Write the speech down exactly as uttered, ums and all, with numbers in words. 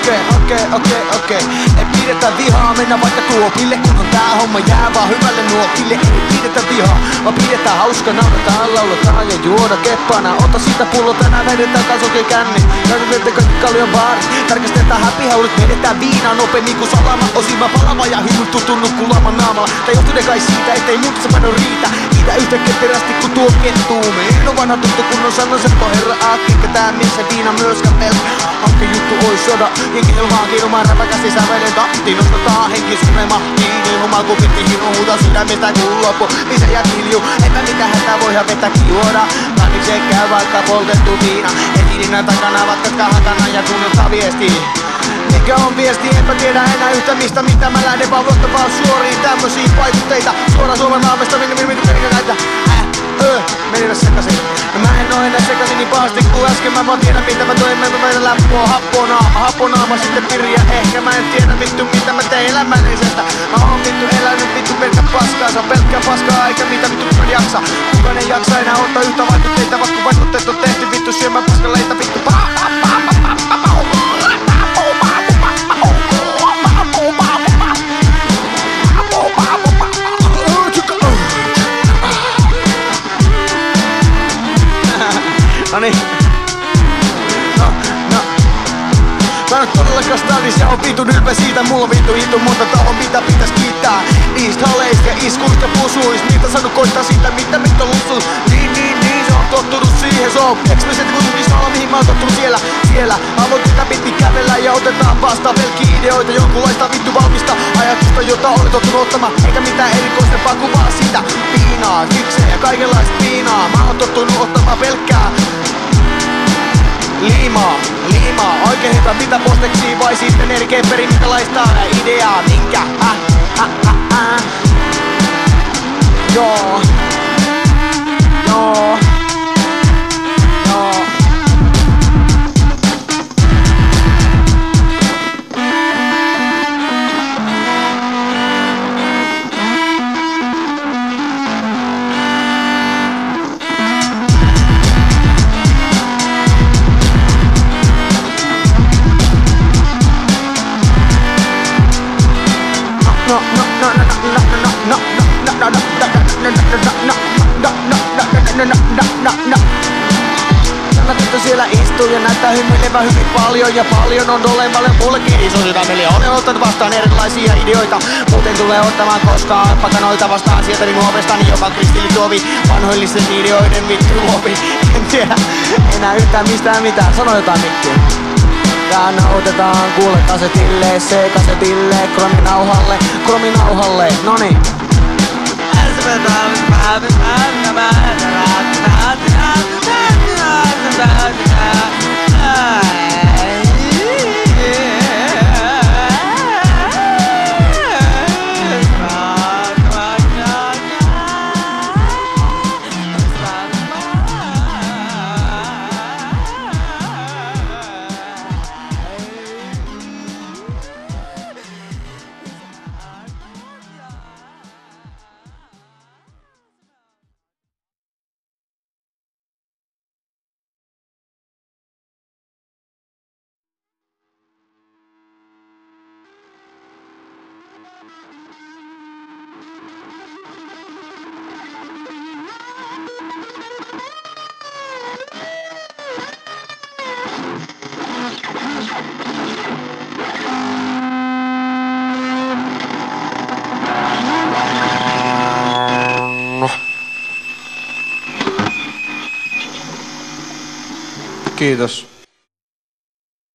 okei, okei, okei, okei. Ei pidetä vihaa, mennä vaikka tuopille, kun on tää homma jää vaan hyvälle nuokille. Ei pidetä vihaa, vaan pidetään hauska, nauretaan, lauletaan ja juoda keppana. Ota siitä pullo, tänään vedetään kans oikein känni. Käytetään kaikki kallion baarit, tarkastetaan happy hourit, vedetään viinaa nopeammin kuin salama. Osima palava ja hymyttu tunnu kulaaman naamalla. Tai johtuu ne kai siitä, ettei muuta se paino riitä. Kiitä yhtäkkiä terästi kun tuo kettuume. No vanha tuttu kunnon sanon se po herra Aakki. Tää mies se viina myöskään pelk. Hanke juttu ois soda, jengi ilmaan kiinumaan räpäkästi sävelen tahtiin. Nostetaan henki sunne mahtiin. Ilmaa kun pitti hirmu huuta sydämestä kun loppu. Missä jää kilju, enpä mitä hätää voihan vetäkin juoda. Kannikseen käy vaikka poltettu viina. Etininen takana vatkatkaa hakana ja kuunneltaa viestiin. Mikä on viesti, enpä tiedä enää yhtä mistä mitä mä lähden vaan luottamaan suoriin tämmösiin vaikutteita. Suoraan Suomen naamesta, minne minne minne minne näitä. Äh, öö, menivät sekasin. No mä en oo enää sekasin niin pahasti kuin äsken. Mä vaan tiedän mitä mä toin, mä meidän läppua happonaama. Happonaama sitten pirja ehkä. Mä en tiedä vittu mitä mä teen elämällisestä. Mä oon vittu elänyt vittu pelkkä paskaa. Se on pelkkää paskaa eikä mitä vittu kukaan jaksa. Kukaan ei jaksa enää ottaa yhtä vaikutteita. Vaikka vaikutteet on tehty vittu syömään paskaleita vittu. Noniin. No, no. Mä en todellakaan stadis ja on vitun ylpeä siitä. Mulla on vittu hitu monta tahoa mitä pitäis kiittää. Niistä haleista ja iskuista pusuis. Niitä saanut koittaa siitä mitä mit on lussus. Niin, niin, niin, se on tottunut siihen. Se on eksplisiitti kuitenkin sanoa mihin mä oon tottunut siellä. Siellä avointa piti kävellä ja otetaan vastaan pelkkiä ideoita. Jonkunlaista vittu valmista ajatusta jota oli tottunut ottamaan. Eikä mitään erikoisempaa kuin vaan sitä piinaa, fiksejä ja kaikenlaista piinaa. Mä oon tottunut ottamaan pelkkää liimaa, liimaa, oikein hyvä mitä posteksi vai sitten eri kemperi minkälaista ideaa, minkä äh, äh, äh, äh. Joo, joo, joo. No, no, no, no, no, no, no, no, no, no, no, no, no. Tämä tyttö siellä istuu ja näyttää hymyilevän hyvin paljon. Ja paljon on olemalla mullekin iso sydämeli. Olen ottanut vastaan erilaisia ideoita. Muuten tulee ottamaan koskaan pakanoita vastaan sieltä niin ovestani, joka kristillituovi. Vanhoillisten ideoiden vittu luovi. En tiedä enää yhtään mistään mitään. Sano jotain mikkiä. Ja nautetaan kuule kasetille, se kasetille, krominauhalle, krominauhalle, noniin. Kiitos.